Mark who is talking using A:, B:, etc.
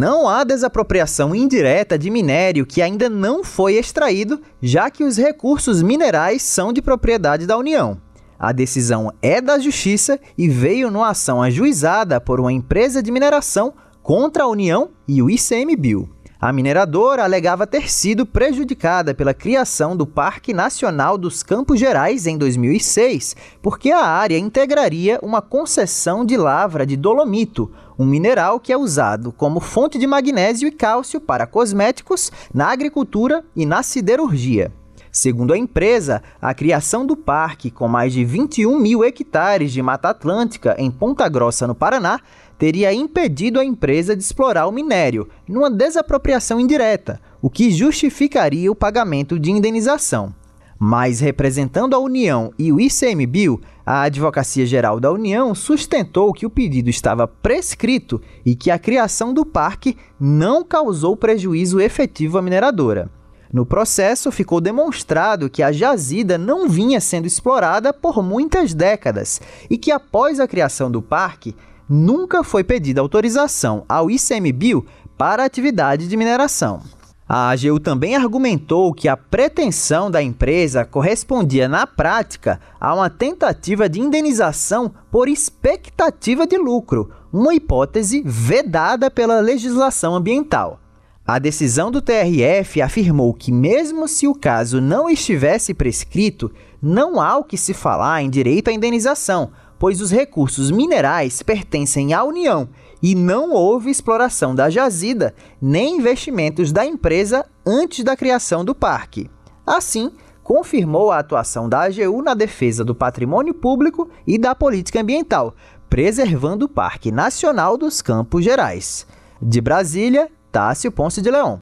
A: Não há desapropriação indireta de minério que ainda não foi extraído, já que os recursos minerais são de propriedade da União. A decisão é da Justiça e veio numa ação ajuizada por uma empresa de mineração contra a União e o ICMBio. A mineradora alegava ter sido prejudicada pela criação do Parque Nacional dos Campos Gerais em 2006, porque a área integraria uma concessão de lavra de dolomito, um mineral que é usado como fonte de magnésio e cálcio para cosméticos, na agricultura e na siderurgia. Segundo a empresa, a criação do parque, com mais de 21 mil hectares de Mata Atlântica em Ponta Grossa, no Paraná, teria impedido a empresa de explorar o minério, numa desapropriação indireta, o que justificaria o pagamento de indenização. Mas, representando a União e o ICMBio, a Advocacia Geral da União sustentou que o pedido estava prescrito e que a criação do parque não causou prejuízo efetivo à mineradora. No processo, ficou demonstrado que a jazida não vinha sendo explorada por muitas décadas e que, após a criação do parque, nunca foi pedida autorização ao ICMBio para a atividade de mineração. A AGU também argumentou que a pretensão da empresa correspondia, na prática, a uma tentativa de indenização por expectativa de lucro, uma hipótese vedada pela legislação ambiental. A decisão do TRF afirmou que, mesmo se o caso não estivesse prescrito, não há o que se falar em direito à indenização, pois os recursos minerais pertencem à União e não houve exploração da jazida nem investimentos da empresa antes da criação do parque. Assim, confirmou a atuação da AGU na defesa do patrimônio público e da política ambiental, preservando o Parque Nacional dos Campos Gerais. De Brasília, Tássio Ponce de Leon.